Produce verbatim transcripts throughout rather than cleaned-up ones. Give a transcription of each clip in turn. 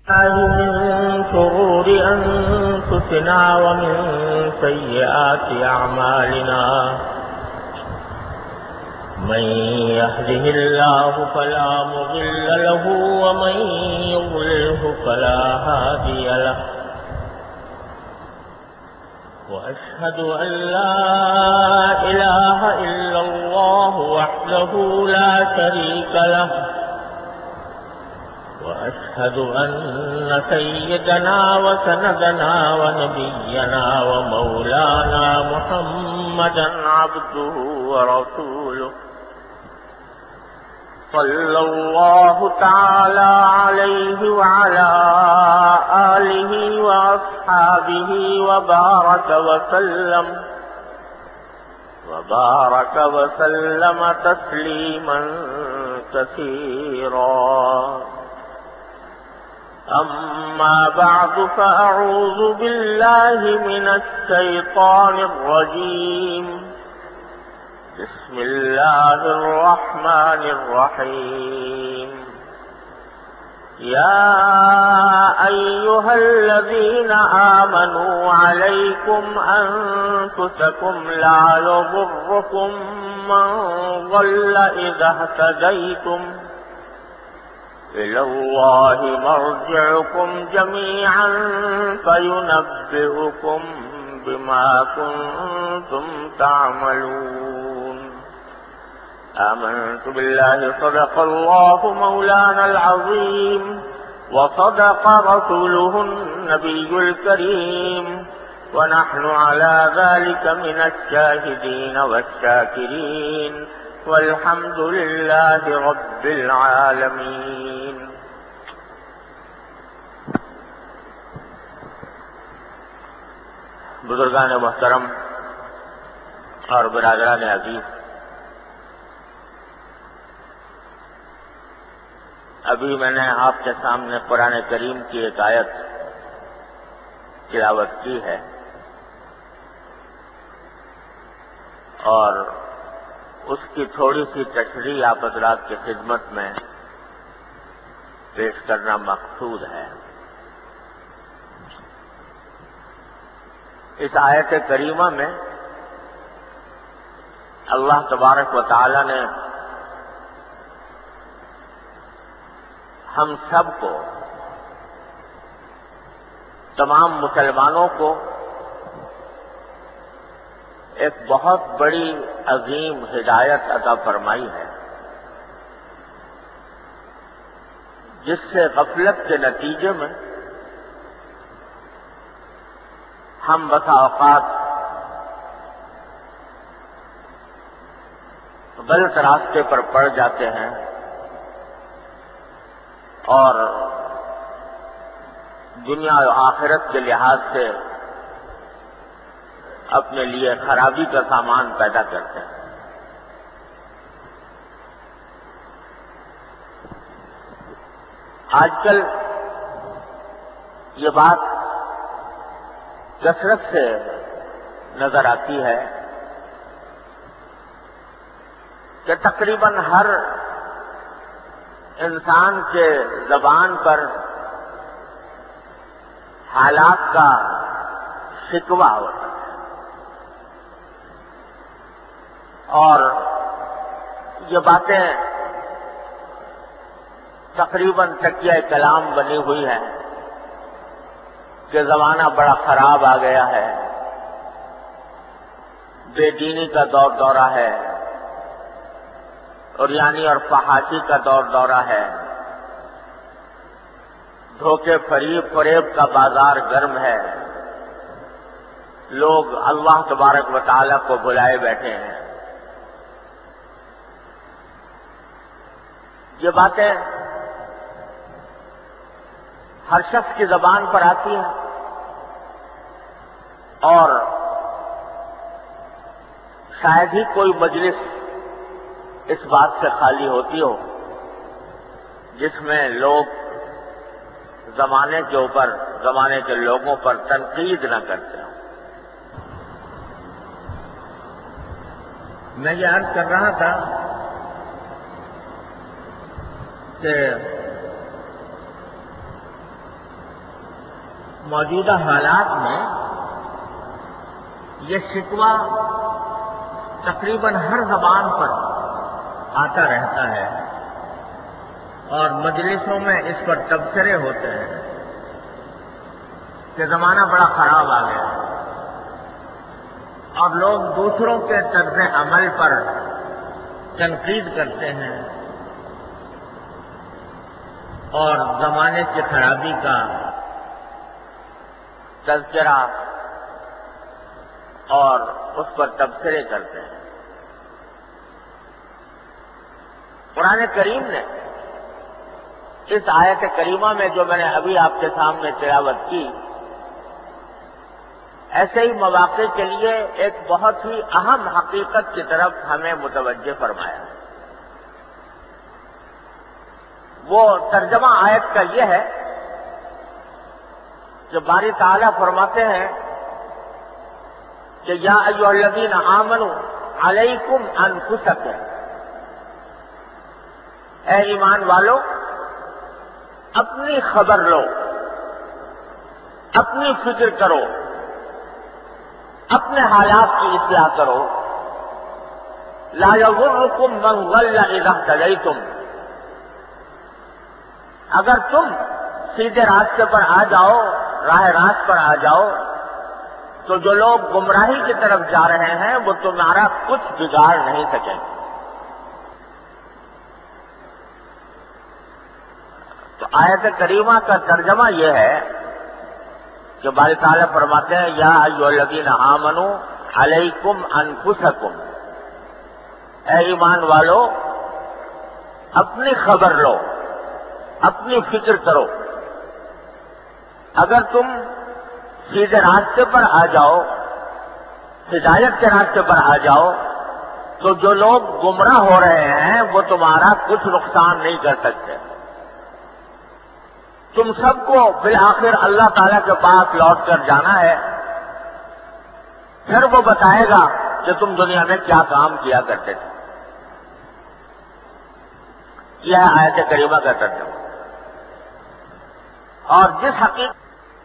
من شرور أنفسنا ومن سيئات أعمالنا من يهده الله فلا مضل له ومن يضلله فلا هادي له وأشهد أن لا إله إلا الله وحده لا شريك له وأشهد أن سيدنا وسندنا ونبينا ومولانا محمدا عبده ورسوله صلى الله تعالى عليه وعلى آله وأصحابه وبارك وسلم وبارك وسلم تسليما كثيرا. أما بعد فأعوذ بالله من الشيطان الرجيم. بسم الله الرحمن الرحيم. يا أيها الذين آمنوا عليكم أنفسكم لا يضركم من ضل إذا اهتديتم إلى الله مرجعكم جميعا فينبئكم بما كنتم تعملون. آمنت بالله صدق الله مولانا العظيم وصدق رسوله النبي الكريم ونحن على ذلك من الشاهدين والشاكرين والحمد لله رب العالمين. بزرگان محترم اور برادران عزیز، ابھی میں نے آپ کے سامنے قرآن کریم کی ایک آیت تلاوت کی ہے اور اس کی تھوڑی سی تشریح آپ حضرات کی خدمت میں پیش کرنا مقصود ہے. اس آیت کریمہ میں اللہ تبارک و تعالی نے ہم سب کو، تمام مسلمانوں کو ایک بہت بڑی عظیم ہدایت عطا فرمائی ہے، جس سے غفلت کے نتیجے میں ہم بسا اوقات غلط راستے پر پڑ جاتے ہیں اور دنیا و آخرت کے لحاظ سے اپنے لیے خرابی کا سامان پیدا کرتے ہیں. آج کل یہ بات کثرت سے نظر آتی ہے کہ تقریباً ہر انسان کے زبان پر حالات کا شکوہ ہوتا ہے اور یہ باتیں تقریباً تکیہ کلام بنی ہوئی ہیں کہ زمانہ بڑا خراب آ گیا ہے، بے دینی کا دور دورہ ہے، عریانی اور فحاشی کا دور دورہ ہے، دھوکے فریب فریب کا بازار گرم ہے، لوگ اللہ تبارک و تعالیٰ کو بلائے بیٹھے ہیں. یہ باتیں ہر شخص کی زبان پر آتی ہیں اور شاید ہی کوئی مجلس اس بات سے خالی ہوتی ہو جس میں لوگ زمانے کے اوپر، زمانے کے لوگوں پر تنقید نہ کرتے ہوں. میں یہ عرض کر رہا تھا کہ موجودہ حالات میں یہ شکوہ تقریباً ہر زبان پر آتا رہتا ہے اور مجلسوں میں اس پر تبصرے ہوتے ہیں کہ زمانہ بڑا خراب آ گیا اور لوگ دوسروں کے طرز عمل پر تنقید کرتے ہیں اور زمانے کی خرابی کا تذکرہ اور اس پر تبصرے کرتے ہیں۔ قرآن کریم نے اس آیت کریمہ میں جو میں نے ابھی آپ کے سامنے تلاوت کی، ایسے ہی مواقع کے لیے ایک بہت ہی اہم حقیقت کی طرف ہمیں متوجہ فرمایا۔ وہ ترجمہ آیت کا یہ ہے کہ باری تعالیٰ فرماتے ہیں کہ یا ایھا الذین آمنوا علیکم انفسکم، اے ایمان والو اپنی خبر لو، اپنی فکر کرو، اپنے حالات کی اصلاح کرو۔ لا یضرکم من ضل اذا اہتدیتم، اگر تم سیدھے راستے پر آ جاؤ، راہ راست پر آ جاؤ، تو جو لوگ گمراہی کی طرف جا رہے ہیں وہ تمہارا کچھ بگاڑ نہیں سکیں گے۔ تو آیت کریمہ کا ترجمہ یہ ہے کہ باری تعالیٰ فرماتے ہیں یا ایھا الذین آمنوا علیکم انفسکم، اے ایمان والو اپنی خبر لو، اپنی فکر کرو۔ اگر تم سیدھے راستے پر آ جاؤ، ہدایت کے راستے پر آ جاؤ، تو جو لوگ گمراہ ہو رہے ہیں وہ تمہارا کچھ نقصان نہیں کر سکتے۔ تم سب کو بالآخر اللہ تعالیٰ کے پاس لوٹ کر جانا ہے، پھر وہ بتائے گا کہ تم دنیا میں کیا کام کیا کرتے تھے۔ یہ ہے آیت کریمہ کا ترجمہ۔ اور جس حقیقت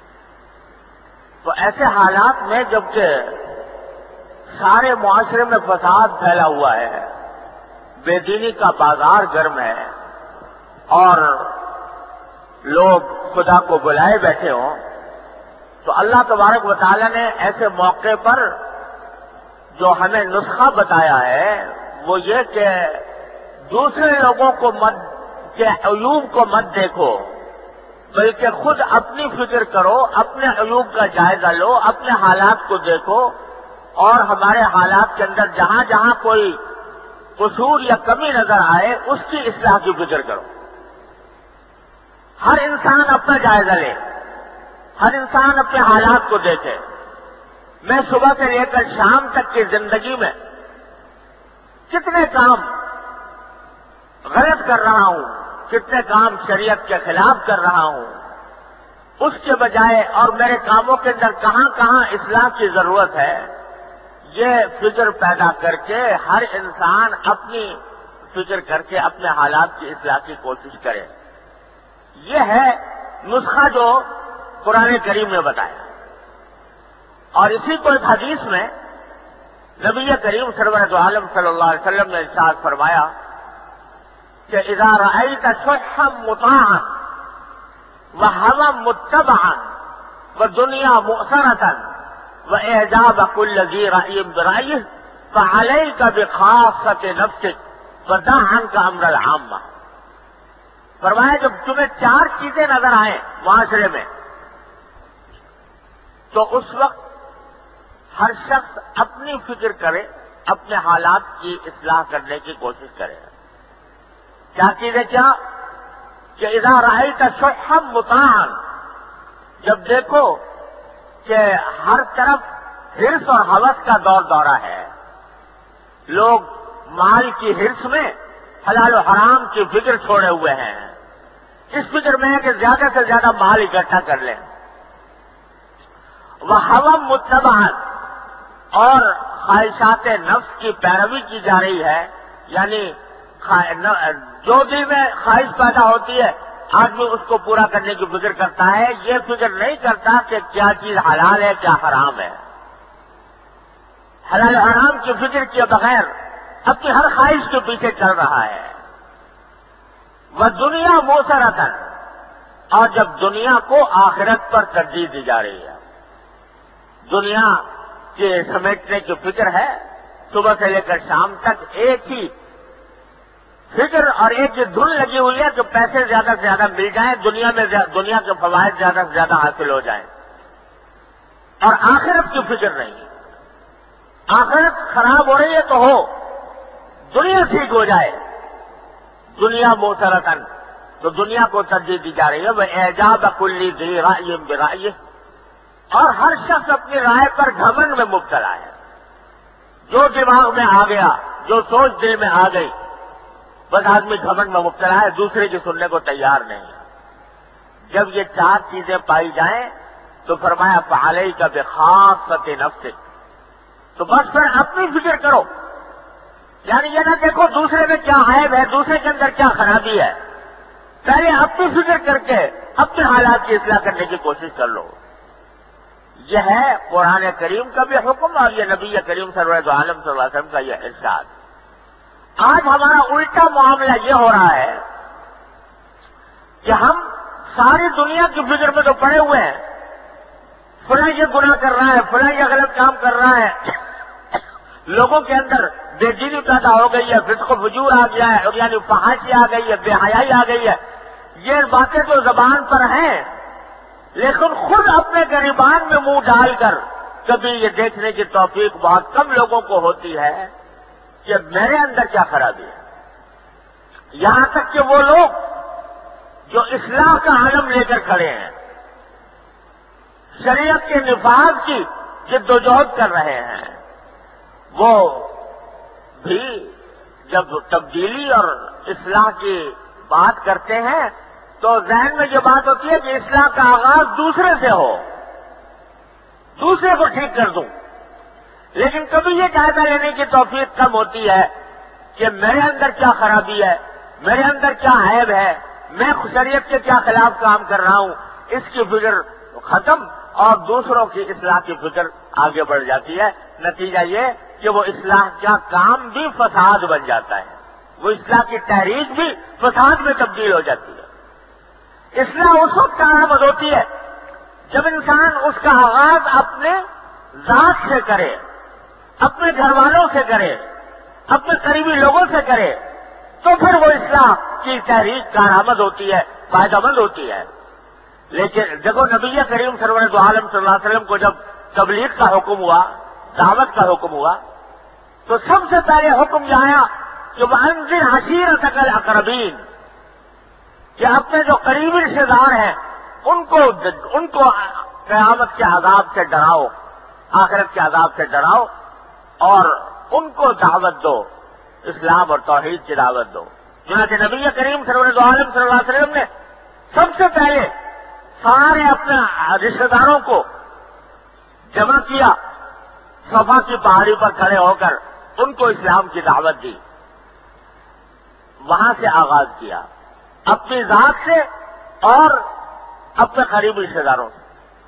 تو ایسے حالات میں جبکہ سارے معاشرے میں فساد پھیلا ہوا ہے، بے دینی کا بازار گرم ہے اور لوگ خدا کو بلائے بیٹھے ہوں، تو اللہ تبارک و تعالیٰ نے ایسے موقع پر جو ہمیں نسخہ بتایا ہے وہ یہ کہ دوسرے لوگوں کو مت کے عیوب کو مت دیکھو، بلکہ خود اپنی فکر کرو، اپنے عیوب کا جائزہ لو، اپنے حالات کو دیکھو اور ہمارے حالات کے اندر جہاں جہاں کوئی قصور یا کمی نظر آئے اس کی اصلاح کی فکر کرو۔ ہر انسان اپنا جائزہ لے، ہر انسان اپنے حالات کو دیکھے۔ میں صبح سے لے کر شام تک کی زندگی میں کتنے کام غلط کر رہا ہوں، کتنے کام شریعت کے خلاف کر رہا ہوں، اس کے بجائے اور میرے کاموں کے اندر کہاں کہاں اصلاح کی ضرورت ہے، یہ فکر پیدا کر کے ہر انسان اپنی فکر کر کے اپنے حالات کی اصلاح کی کوشش کرے۔ یہ ہے نسخہ جو قرآن کریم نے بتایا۔ اور اسی کو ایک حدیث میں نبی کریم سرورت عالم صلی اللہ علیہ وسلم نے ارشاد فرمایا کہ اذا رأیت شحا مطاعا وہوا متبعا ودنیا مؤثرة واعجاب كل ذی رأی برأیہ فعلیک بخاصۃ نفسک ودع عنک امر العامہ۔ فرمایا جب تمہیں چار چیزیں نظر آئیں معاشرے میں تو اس وقت ہر شخص اپنی فکر کرے، اپنے حالات کی اصلاح کرنے کی کوشش کرے۔ کیا چیزیں کیا؟ کہ اذا رأیت شحا مطاعا، جب دیکھو کہ ہر طرف حرص اور ہوس کا دور دورہ ہے، لوگ مال کی حرص میں حلال و حرام کی فکر چھوڑے ہوئے ہیں، اس فکر میں ہے کہ زیادہ سے زیادہ مال اکٹھا کر لیں۔ وہوا متبعا، اور خواہشات نفس کی پیروی کی جا رہی ہے، یعنی جو دل میں خواہش پیدا ہوتی ہے آدمی اس کو پورا کرنے کی فکر کرتا ہے، یہ فکر نہیں کرتا کہ کیا چیز حلال ہے کیا حرام ہے۔ حلال حرام کی فکر کیے بغیر اپنی ہر خواہش کے پیچھے چل رہا ہے۔ وہ دنیا موسرتن، اور جب دنیا کو آخرت پر ترجیح دی جا رہی ہے، دنیا کے سمیٹنے کی فکر ہے، صبح سے لے کر شام تک ایک ہی فکر اور ایک یہ دھن لگی ہوئی ہے کہ پیسے زیادہ سے زیادہ مل جائیں، دنیا میں دنیا کے فوائد زیادہ سے زیادہ حاصل ہو جائیں، اور آخرت کی فکر نہیں۔ آخرت خراب ہو رہی ہے تو ہو، دنیا ٹھیک ہو جائے۔ دنیا موسرتن، تو دنیا کو ترجیح دی جا رہی ہے۔ وہ اعجاب کل ذی رأی برأیہ، اور ہر شخص اپنی رائے پر گھمنڈ میں مبتلا ہے۔ جو دماغ میں آ گیا، جو سوچ دل میں آ گئی، بس آدمی گھمنڈ میں مبتلا ہے، دوسرے کی سننے کو تیار نہیں ہے۔ جب یہ چار چیزیں پائی جائیں تو فرمایا فعلیک بخاصۃ نفسک، تو بس پھر اپنی فکر کرو، یعنی یہ نہ دیکھو دوسرے میں کیا عیب ہے، دوسرے کے اندر کیا خرابی ہے، پہلے اپنی فکر کر کے اپنے حالات کی اصلاح کرنے کی کوشش کر لو۔ یہ ہے قرآن کریم کا بھی حکم، اور یہ نبی کریم سرور دو عالم صلی اللہ علیہ وسلم کا یہ ارشاد۔ آج ہمارا الٹا معاملہ یہ ہو رہا ہے کہ ہم ساری دنیا کی فکر میں تو پڑے ہوئے ہیں، فلاں یہ گناہ کر رہا ہے، فلاں یہ غلط کام کر رہا ہے، لوگوں کے اندر بے دینی پیدا ہو گئی ہے، فسق و فجور آ گیا ہے، یعنی فحاشی آ گئی ہے، بے حیائی آ گئی ہے۔ یہ باتیں تو زبان پر ہیں، لیکن خود اپنے گریبان میں منہ ڈال کر کبھی یہ دیکھنے کی توفیق بہت کم لوگوں کو ہوتی ہے کہ میرے اندر کیا خرابی ہے۔ یہاں تک کہ وہ لوگ جو اصلاح کا عالم لے کر کھڑے ہیں، شریعت کے نفاذ کی جد و جہد کر رہے ہیں، وہ بھی جب تبدیلی اور اصلاح کی بات کرتے ہیں تو ذہن میں یہ بات ہوتی ہے کہ اصلاح کا آغاز دوسرے سے ہو، دوسرے کو ٹھیک کر دوں، لیکن کبھی یہ جائزہ لینے کی توفیق کم ہوتی ہے کہ میرے اندر کیا خرابی ہے، میرے اندر کیا عیب ہے، میں شریعت کے کیا خلاف کام کر رہا ہوں، اس کی فکر ختم، اور دوسروں کی اصلاح کی فکر آگے بڑھ جاتی ہے۔ نتیجہ یہ کہ وہ اصلاح کا کام بھی فساد بن جاتا ہے، وہ اصلاح کی تحریک بھی فساد میں تبدیل ہو جاتی ہے۔ اصلاح اس وقت کارآمد ہوتی ہے جب انسان اس کا آغاز اپنے ذات سے کرے، اپنے گھر والوں سے کرے، اپنے قریبی لوگوں سے کرے، تو پھر وہ اصلاح کی تحریک کارآمد ہوتی ہے، فائدہ مند ہوتی ہے۔ لیکن دیکھو نبی کریم سرور دو عالم صلی اللہ علیہ وسلم کو جب تبلیغ کا حکم ہوا، دعوت کا حکم ہوا، تو سب سے پہلے حکم یہ آیا کہ وَأَنذِرْ عَشِيرَتَكَ الْأَقْرَبِينَ، کہ اپنے جو قریبی رشتے دار ہیں ان کو ان کو قیامت کے عذاب سے ڈراؤ، آخرت کے عذاب سے ڈراؤ، اور ان کو دعوت دو، اسلام اور توحید کی دعوت دو۔ چنانچہ نبی کریم سرور دو عالم صلی اللہ علیہ وسلم نے سب سے پہلے سارے اپنے رشتے داروں کو جمع کیا، صفا کی پہاڑی پر کھڑے ہو کر ان کو اسلام کی دعوت دی، وہاں سے آغاز کیا، اپنی ذات سے اور اپنے قریبی رشتے داروں سے۔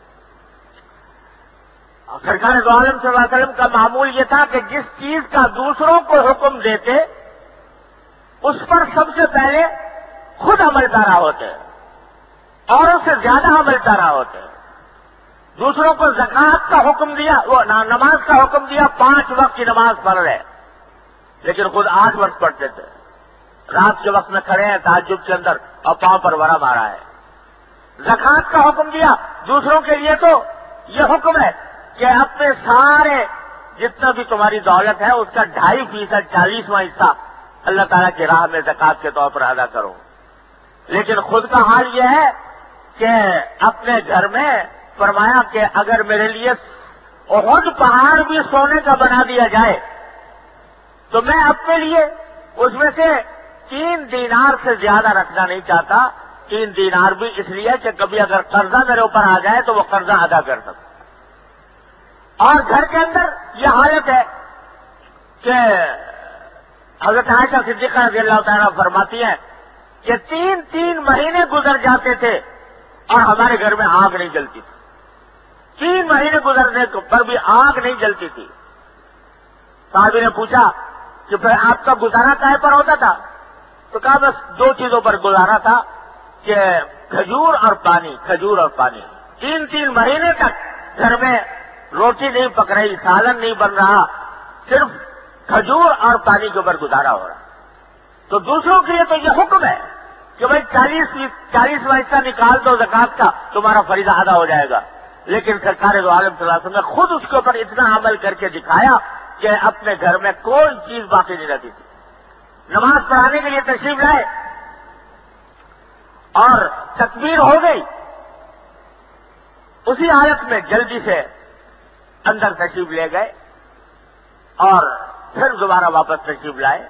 سرکار دو عالم صلی اللہ علیہ وسلم کا معمول یہ تھا کہ جس چیز کا دوسروں کو حکم دیتے اس پر سب سے پہلے خود عمل پیرا ہوتے، اور اس سے زیادہ عمل پیرا ہوتے۔ دوسروں کو زکوٰۃ کا حکم دیا، وہ نماز کا حکم دیا، پانچ وقت کی نماز پڑھ رہے، لیکن خود آٹھ وقت پڑھتے تھے، رات کے وقت میں کھڑے ہیں تہجد کے اندر اور پاؤں پر ورا مارا ہے۔ زکوٰۃ کا حکم دیا دوسروں کے لیے، تو یہ حکم ہے کہ اپنے سارے جتنا بھی تمہاری دولت ہے اس کا ڈھائی فیصد چالیسواں حصہ اللہ تعالیٰ کی راہ میں زکوٰۃ کے طور پر ادا کرو۔ لیکن خود کا حال یہ ہے کہ اپنے گھر میں فرمایا کہ اگر میرے لیے احد پہاڑ بھی سونے کا بنا دیا جائے تو میں اپنے لیے اس میں سے تین دینار سے زیادہ رکھنا نہیں چاہتا۔ تین دینار بھی اس لیے کہ کبھی اگر قرضہ میرے اوپر آ جائے تو وہ قرضہ ادا کر سکوں۔ اور گھر کے اندر یہ حالت ہے کہ حضرت عائشہ صدیقہ رضی اللہ تعالیٰ فرماتی ہیں کہ تین تین مہینے گزر جاتے تھے اور ہمارے گھر میں آگ نہیں جلتی تھی. تین مہینے گزرنے پر بھی آگ نہیں جلتی تھی. صاحب نے پوچھا کہ پھر آپ کا گزارا کہے پر ہوتا تھا؟ تو کہا بس دو چیزوں پر گزارا تھا کہ کھجور اور پانی، کھجور اور پانی. تین تین مہینے تک گھر میں روٹی نہیں پک رہی، سالن نہیں بن رہا، صرف کھجور اور پانی کے اوپر گزارا ہو رہا. تو دوسروں کے لیے تو یہ حکم ہے کہ بھائی چالیس چالیسواں حصہ نکال دو زکات کا، تمہارا فریضہ ادا ہو جائے گا. لیکن سرکار دو عالم صلی اللہ علیہ وسلم نے خود اس کے اوپر اتنا عمل کر کے دکھایا کہ اپنے گھر میں کوئی چیز باقی نہیں رہتی تھی. نماز پڑھانے کے لیے تشریف لائے اور تکبیر ہو گئی، اسی حالت میں جلدی سے اندر تشریف لے گئے اور پھر دوبارہ واپس تشریف لائے.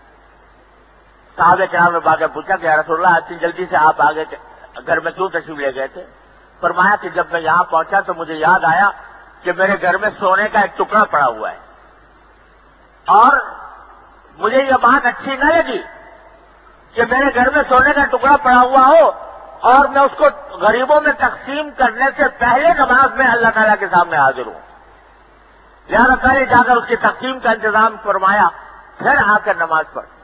صحابہ کرام نے باقی پوچھا کہ یا رسول اللہ اتنی جلدی سے آپ آگے گھر میں کیوں تشریف لے گئے تھے؟ فرمایا کہ جب میں یہاں پہنچا تو مجھے یاد آیا کہ میرے گھر میں سونے کا ایک ٹکڑا پڑا ہوا ہے اور مجھے یہ بات اچھی نہ لگی کہ میرے گھر میں سونے کا ٹکڑا پڑا ہوا ہو اور میں اس کو غریبوں میں تقسیم کرنے سے پہلے نماز میں اللہ تعالیٰ کے سامنے حاضر ہوں. لہٰذا پہلے جا کر اس کی تقسیم کا انتظام فرمایا، پھر آ کر نماز پڑھ.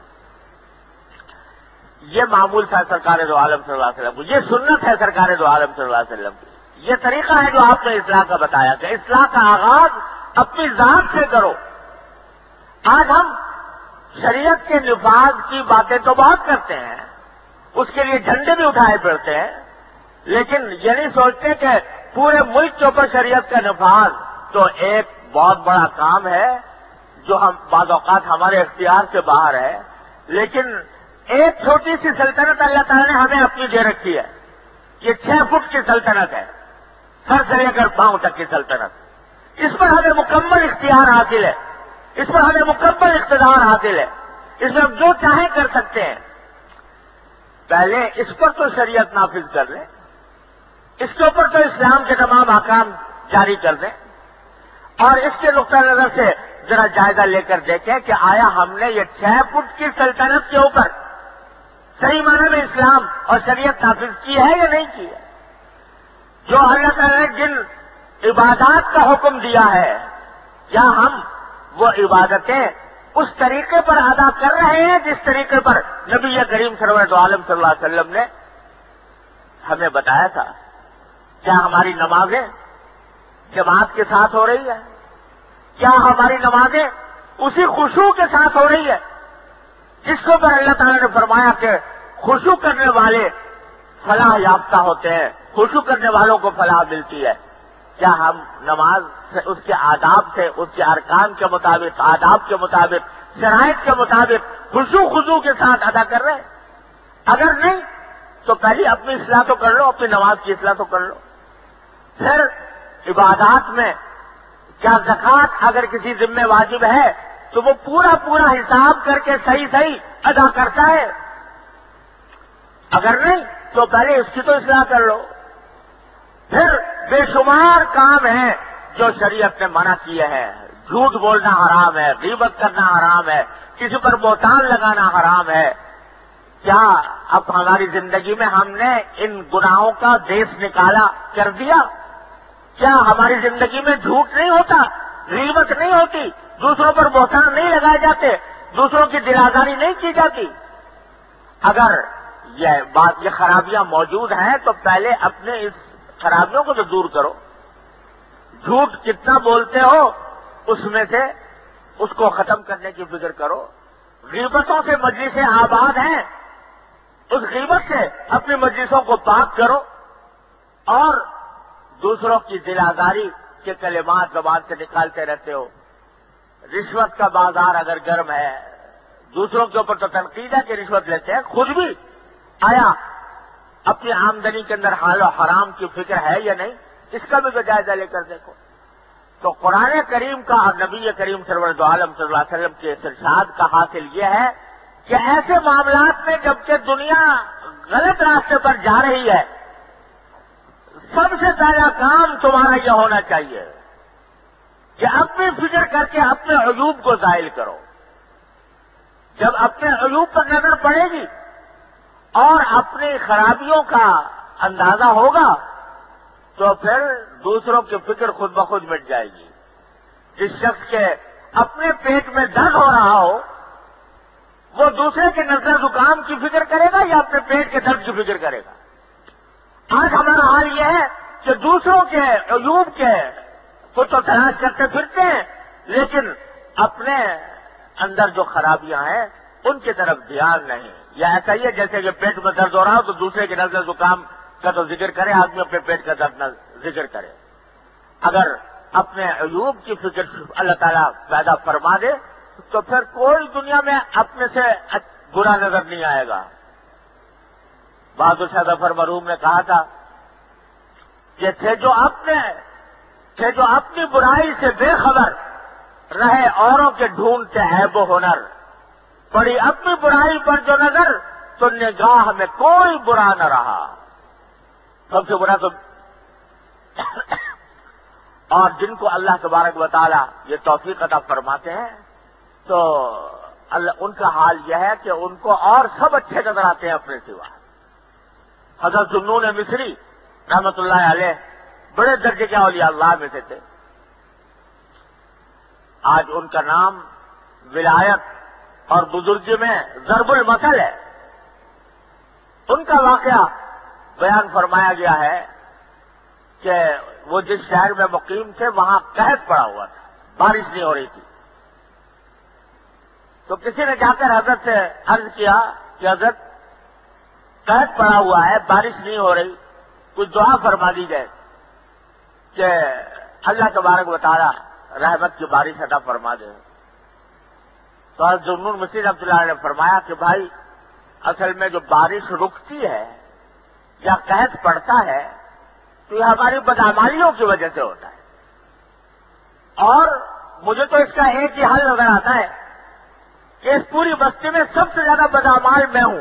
یہ معمول تھا سرکار دو عالم صلی اللہ علیہ وسلم کو، یہ سنت ہے سرکار دو عالم صلی اللہ علیہ وسلم کی. یہ طریقہ ہے جو آپ نے اصلاح کا بتایا کہ اصلاح کا آغاز اپنی ذات سے کرو. آج ہم شریعت کے نفاذ کی باتیں تو بہت کرتے ہیں، اس کے لیے جھنڈے بھی اٹھائے پھرتے ہیں، لیکن یہ نہیں سوچتے کہ پورے ملک کے اوپر شریعت کا نفاذ تو ایک بہت بڑا کام ہے جو ہم بعض اوقات ہمارے اختیار سے باہر ہے. لیکن ایک چھوٹی سی سلطنت اللہ تعالیٰ نے ہمیں اپنی دے رکھی ہے. یہ چھ فٹ کی سلطنت ہے، سر سے لے کر پاؤں تک کی سلطنت. اس پر ہمیں مکمل اختیار حاصل ہے، اس پر ہمیں مکمل اقتدار حاصل ہے، اس میں ہم جو چاہیں کر سکتے ہیں. پہلے اس پر تو شریعت نافذ کر لیں، اس کے اوپر تو اسلام کے تمام احکام جاری کر دیں اور اس کے نقطہ نظر سے ذرا جائزہ لے کر دیکھیں کہ آیا ہم نے یہ چھ فٹ کی سلطنت کے اوپر صحیح معنی میں اسلام اور شریعت نافذ کی ہے یا نہیں کی ہے. جو اللہ تعالیٰ نے جن عبادات کا حکم دیا ہے کیا ہم وہ عبادتیں اس طریقے پر ادا کر رہے ہیں جس طریقے پر نبی کریم سرور دو عالم صلی اللہ علیہ وسلم نے ہمیں بتایا تھا؟ کیا ہماری نمازیں جماعت کے ساتھ ہو رہی ہے؟ کیا ہماری نمازیں اسی خشوع کے ساتھ ہو رہی ہے جس کے اوپر اللہ تعالیٰ نے فرمایا کہ خشوع کرنے والے فلاح یافتہ ہوتے ہیں، خشوع کرنے والوں کو فلاح ملتی ہے؟ کیا ہم نماز سے اس کے آداب سے، اس کے ارکان کے مطابق، آداب کے مطابق، شرائط کے مطابق خشوع خضوع کے ساتھ ادا کر رہے ہیں؟ اگر نہیں تو پہلے اپنی اصلاح تو کر لو، اپنی نماز کی اصلاح تو کر لو. پھر عبادات میں کیا زکوٰۃ اگر کسی ذمہ واجب ہے تو وہ پورا پورا حساب کر کے صحیح صحیح ادا کرتا ہے؟ اگر نہیں تو پہلے اس کی تو اصلاح کر لو. پھر بے شمار کام ہیں جو شریعت نے منع کیے ہیں. جھوٹ بولنا حرام ہے، غیبت کرنا حرام ہے، کسی پر بہتان لگانا حرام ہے. کیا اب ہماری زندگی میں ہم نے ان گناہوں کا دیس نکالا کر دیا؟ کیا ہماری زندگی میں جھوٹ نہیں ہوتا، غیبت نہیں ہوتی، دوسروں پر بہتان نہیں لگائے جاتے، دوسروں کی دل آزاری نہیں کی جاتی؟ اگر یہ بات یہ خرابیاں موجود ہیں تو پہلے اپنے اس خرابیوں کو تو دور کرو. جھوٹ کتنا بولتے ہو اس میں سے اس کو ختم کرنے کی فکر کرو. غیبتوں سے مجلسیں آباد ہیں، اس غیبت سے اپنی مجلسوں کو پاک کرو اور دوسروں کی دل آزاری کے کلمات زبان سے نکالتے رہتے ہو. رشوت کا بازار اگر گرم ہے، دوسروں کے اوپر تو تنقید ہے کہ رشوت لیتے ہیں، خود بھی آیا اپنی آمدنی کے اندر حال و حرام کی فکر ہے یا نہیں؟ اس کا بھی تو جائزہ لے کر دیکھو. تو قرآن کریم کا اور نبی کریم سرور دو عالم صلی اللہ علیہ وسلم کے ارشاد کا حاصل یہ ہے کہ ایسے معاملات میں جبکہ دنیا غلط راستے پر جا رہی ہے، سب سے پہلا کام تمہارا یہ ہونا چاہیے کہ اپنی فکر کر کے اپنے عیوب کو زائل کرو. جب اپنے عیوب پر نظر پڑے گی اور اپنی خرابیوں کا اندازہ ہوگا تو پھر دوسروں کی فکر خود بخود مٹ جائے گی. جس شخص کے اپنے پیٹ میں درد ہو رہا ہو وہ دوسرے کے نزلہ زکام کی فکر کرے گا یا اپنے پیٹ کے درد کی فکر کرے گا؟ آج ہمارا حال یہ ہے کہ دوسروں کے عیوب کے کو تو تلاش کرتے پھرتے ہیں لیکن اپنے اندر جو خرابیاں ہیں ان کی طرف دھیان نہیں. یا ایسا ہی ہے جیسے کہ پیٹ میں درد ہو رہا ہو تو دوسرے کے نزلہ زکام کا تو ذکر کرے آدمی اپنے پیٹ کا درد ذکر کرے. اگر اپنے عیوب کی فکر اللہ تعالیٰ پیدا فرما دے تو پھر کوئی دنیا میں اپنے سے برا نظر نہیں آئے گا. بہادر شاہ ظفر مرحوم نے کہا تھا کہ تھے جو اپنے تھے جو اپنی برائی سے بے خبر رہے اوروں کے ڈھونڈتے عیب و ہنر، پڑی اپنی برائی پر جو نظر تو نگاہ میں کوئی برا نہ رہا. سب سے برا تو اور جن کو اللہ تبارک و تعالی یہ توفیق عطا فرماتے ہیں تو اللہ ان کا حال یہ ہے کہ ان کو اور سب اچھے نظر آتے ہیں اپنے سوا. حضرت ذوالنون مصری رحمت اللہ علیہ بڑے درجے کے اولیاء اللہ میں سے تھے. آج ان کا نام ولایت اور بزرگی میں ضرب المثل ہے. ان کا واقعہ بیان فرمایا گیا ہے کہ وہ جس شہر میں مقیم تھے وہاں قحط پڑا ہوا تھا، بارش نہیں ہو رہی تھی. تو کسی نے جا کر حضرت سے عرض کیا کہ حضرت قحط پڑا ہوا ہے، بارش نہیں ہو رہی، کچھ دعا فرما دی جائے کہ اللہ تبارک و تعالی رحمت کی بارش عطا فرما دے. تو حضرت ذوالنون مصری رحمۃ اللہ علیہ نے فرمایا کہ بھائی اصل میں جو بارش رکتی ہے یا قحط پڑتا ہے تو یہ ہماری بدعمالیوں کی وجہ سے ہوتا ہے. اور مجھے تو اس کا ایک ہی حل نظر آتا ہے کہ اس پوری بستی میں سب سے زیادہ بدعمال میں ہوں،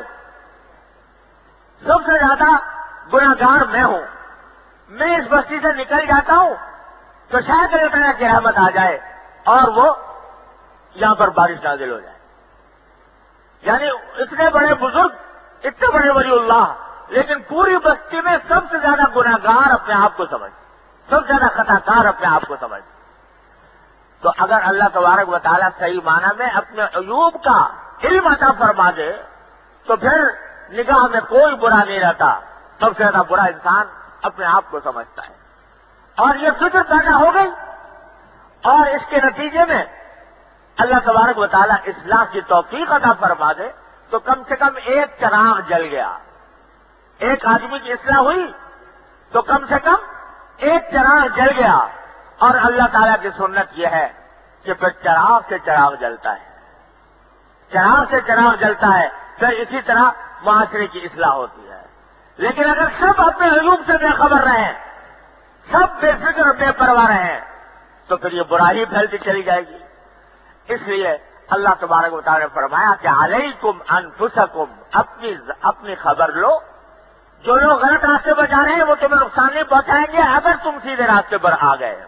سب سے زیادہ گناہگار میں ہوں. میں اس بستی سے نکل جاتا ہوں تو شاید اللہ تعالیٰ کی رحمت آ جائے اور وہ یہاں پر بارش نازل ہو جائے. یعنی اتنے بڑے بزرگ، اتنے بڑے ولی اللہ، لیکن پوری بستی میں سب سے زیادہ گناہگار اپنے آپ کو سمجھ، سب سے زیادہ خطا کار اپنے آپ کو سمجھ. تو اگر اللہ تبارک و تعالیٰ صحیح معنی میں اپنے عیوب کا علم عطا فرما دے تو پھر نگاہ میں کوئی برا نہیں رہتا. سب سے زیادہ برا انسان اپنے آپ کو سمجھتا ہے. اور یہ فکر پیدا ہو گئی اور اس کے نتیجے میں اللہ تبارک و تعالیٰ اصلاح کی توفیق عطا فرما دے تو کم سے کم ایک چراغ جل گیا. ایک آدمی کی اصلاح ہوئی تو کم سے کم ایک چراغ جل گیا. اور اللہ تعالیٰ کی سنت یہ ہے کہ پھر چراغ سے چراغ جلتا ہے، چراغ سے چراغ جلتا ہے، پھر اسی طرح معاشرے کی اصلاح ہوتی ہے. لیکن اگر سب اپنے عیوب سے بے خبر رہیں، سب بے فکر اور بے پرواہ رہیں تو پھر یہ برائی پھیلتی چلی جائے گی. اس لیے اللہ تبارک و تعالیٰ نے فرمایا کہ علیکم انفسکم، اپنی اپنی خبر لو. جو لوگ غلط راستے پر جا رہے ہیں وہ تمہیں نقصان نہیں پہنچائیں گے اگر تم سیدھے راستے پر آ گئے.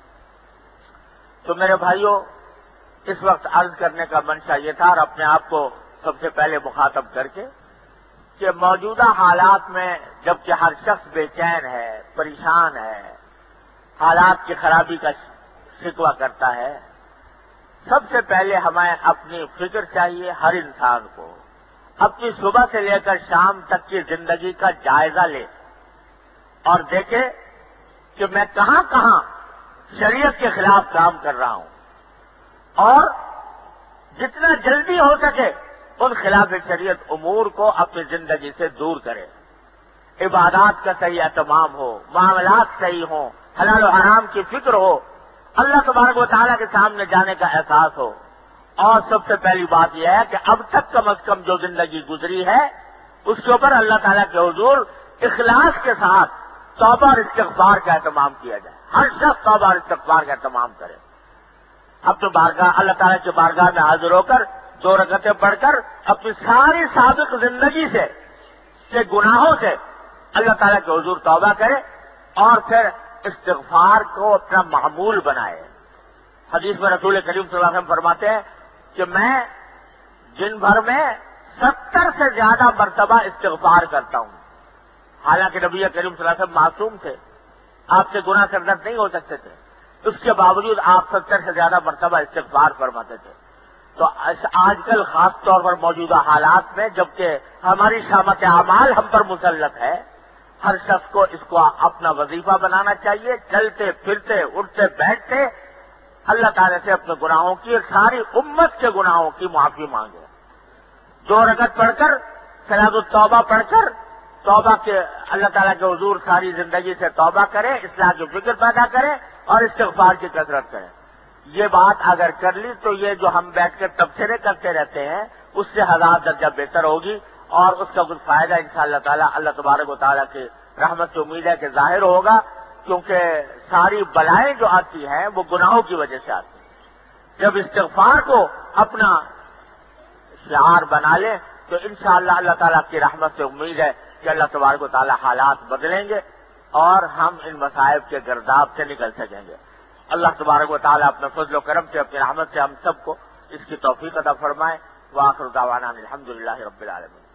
تو میرے بھائیوں، اس وقت عرض کرنے کا منشا یہ تھا اور اپنے آپ کو سب سے پہلے مخاطب کر کے کہ موجودہ حالات میں جبکہ ہر شخص بے چین ہے، پریشان ہے، حالات کی خرابی کا شکوہ کرتا ہے، سب سے پہلے ہمیں اپنی فکر چاہیے. ہر انسان کو اپنی صبح سے لے کر شام تک کی زندگی کا جائزہ لے اور دیکھے کہ میں کہاں کہاں شریعت کے خلاف کام کر رہا ہوں اور جتنا جلدی ہو سکے ان خلاف شریعت امور کو اپنی زندگی سے دور کرے. عبادات کا صحیح اہتمام ہو، معاملات صحیح ہوں، حلال و حرام کی فکر ہو، اللہ تبارک و تعالیٰ کے سامنے جانے کا احساس ہو. اور سب سے پہلی بات یہ ہے کہ اب تک کم از کم جو زندگی گزری ہے اس کے اوپر اللہ تعالیٰ کے حضور اخلاص کے ساتھ توبہ اور استغفار کا اہتمام کیا جائے. ہر شخص توبہ اور استغفار کا اہتمام کرے. اپنے بارگاہ اللہ تعالیٰ کی بارگاہ میں حاضر ہو کر دو رکعتیں پڑھ کر اپنی ساری سابق زندگی سے کے گناہوں سے اللہ تعالیٰ کے حضور توبہ کرے اور پھر استغفار کو اپنا معمول بنائے. حدیث میں رسول کریم صلی اللہ علیہ وسلم فرماتے ہیں کہ میں دن بھر میں ستر سے زیادہ مرتبہ استغفار کرتا ہوں. حالانکہ نبی کریم صلی اللہ علیہ وسلم معصوم تھے، آپ سے گناہ سرزد نہیں ہو سکتے تھے، اس کے باوجود آپ ستر سے زیادہ مرتبہ استغفار فرماتے تھے. تو آج کل خاص طور پر موجودہ حالات میں جبکہ ہماری شامت اعمال ہم پر مسلط ہے، ہر شخص کو اس کو اپنا وظیفہ بنانا چاہیے. چلتے پھرتے اٹھتے بیٹھتے اللہ تعالیٰ سے اپنے گناہوں کی اور ساری امت کے گناہوں کی معافی مانگے. دو رکعت پڑھ کر صلاۃ التوبہ پڑھ کر توبہ کے اللہ تعالیٰ کے حضور ساری زندگی سے توبہ کریں، اصلاح کی فکر پیدا کریں اور استغفار کی کثرت کریں. یہ بات اگر کر لی تو یہ جو ہم بیٹھ کر تبصرے کرتے رہتے ہیں اس سے ہزار درجہ بہتر ہوگی اور اس کا کچھ فائدہ انشاءاللہ تعالیٰ اللہ تبارک و تعالیٰ کی رحمت سے امید ہے کہ ظاہر ہوگا، کیونکہ ساری بلائیں جو آتی ہیں وہ گناہوں کی وجہ سے آتی ہیں. جب استغفار کو اپنا شعار بنا لیں تو انشاءاللہ اللہ تعالیٰ کی رحمت سے امید ہے کہ اللہ تبارک و تعالیٰ حالات بدلیں گے اور ہم ان مصائب کے گرداب سے نکل سکیں گے. اللہ تبارک و تعالیٰ اپنے فضل و کرم سے اپنی رحمت سے ہم سب کو اس کی توفیق عطا فرمائے. وآخر دعوانا الحمدللہ رب العالمین.